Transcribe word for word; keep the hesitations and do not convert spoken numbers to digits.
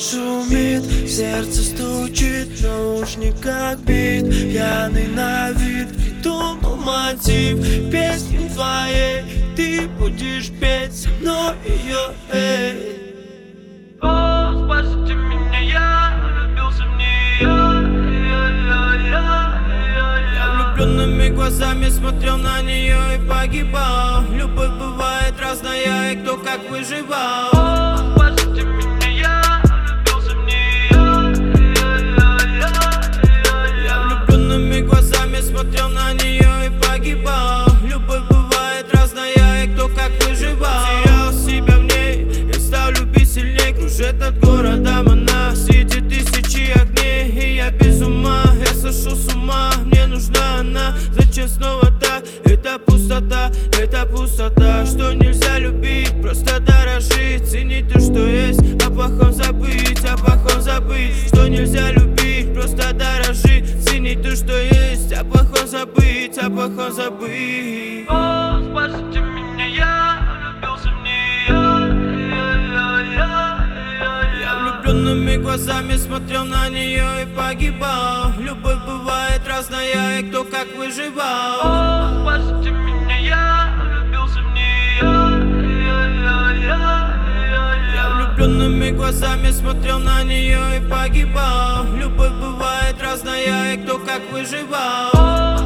шумит, сердце стучит, в наушниках бит. Пьяный на вид, придумал мотив песни твоей. Ты будешь петь со мной ее, эй. О, спасите меня, я влюбился в нее. Я влюбленными глазами смотрел на нее и погибал. Любовь бывает разная, и кто как выживал. О, спасите меня, я влюбился в нее. Я влюбленными глазами смотрел на нее и погибал. Любовь бывает разная, и кто как выживал. Терял себя в ней, я стал любить сильней. Кружит от города она, среди тысячи огней. И я без ума, я сошел с ума. Мне нужна она, зачем снова так? Это пустота, это пустота. Что нельзя любить, просто дорожить. Ценить то, что есть, о плохом забыть, о плохом забыть. Что нельзя любить, просто дорожить. Ценить то, что есть, о плохом забыть, о плохом забыть. О, спасите меня, я влюбился в нее. Я влюбленными глазами смотрел на нее и погибал. Любовь бывает разная, и кто как выживал. О, спасите меня, я влюбился в нее. Я влюбленными глазами смотрел на нее и погибал. Любовь бывает разная, и кто как выживал.